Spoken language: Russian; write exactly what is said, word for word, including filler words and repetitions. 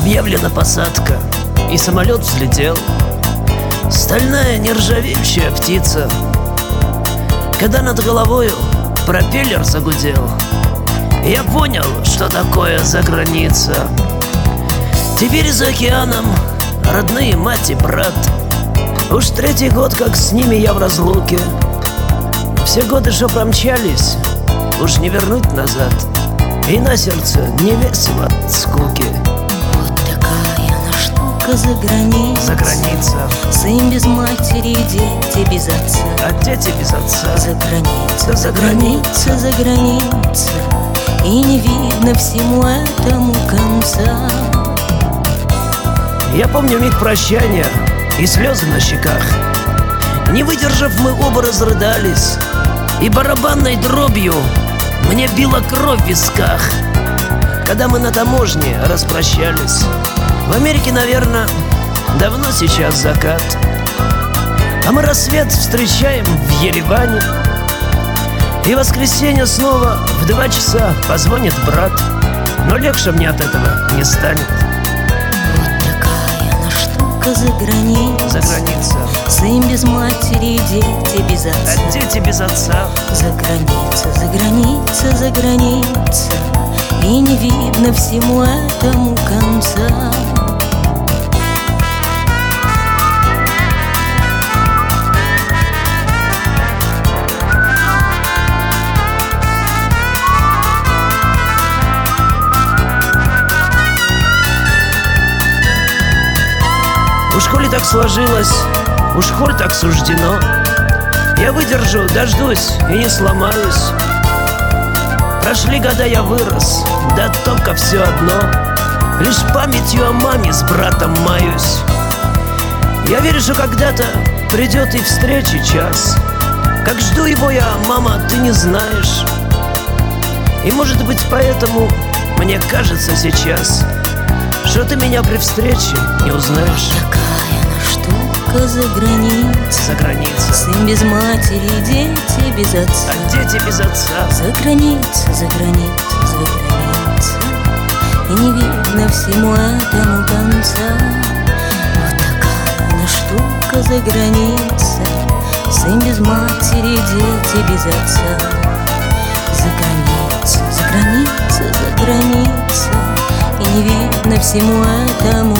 Объявлена посадка, и самолет взлетел. Стальная нержавеющая птица. Когда над головою пропеллер загудел, я понял, что такое заграница. Теперь за океаном родные мать и брат. Уж третий год, как с ними я в разлуке. Все годы, что промчались, уж не вернуть назад. И на сердце не весело от скуки. Вот такая она штука за границей. За граница. Сын без матери, дети без отца. А дети без отца. За граница, Да за граница, за граница. И не видно всему этому конца. Я помню миг прощания и слезы на щеках. Не выдержав, мы оба разрыдались, и барабанной дробью мне била кровь в висках. Когда мы на таможне распрощались, в Америке, наверное, давно сейчас закат, а мы рассвет встречаем в Ереване. И в воскресенье снова в два часа позвонит брат, но легче мне от этого не станет. Вот такая она штука за границей. За граница. Сын без матери, дети без отца. А дети без отца. За граница, за граница, за граница. И не видно всему этому конца. Уж коли так сложилось, уж коль так суждено, я выдержу, дождусь и не сломаюсь. Прошли года, я вырос, да только все одно, лишь памятью о маме с братом маюсь. Я верю, что когда-то придет и встречи час. Как жду его я, мама, ты не знаешь. И может быть поэтому мне кажется сейчас, что ты меня при встрече не узнаешь. Такая она штука за границей. За граница. Сын без матери, дети без отца. А дети без отца. За границей, за границей, за границей. И не видно всему этому конца. Вот такая она штука за границей. Сын без матери, дети без отца. За границей, за границей, за границей. И не видно всему этому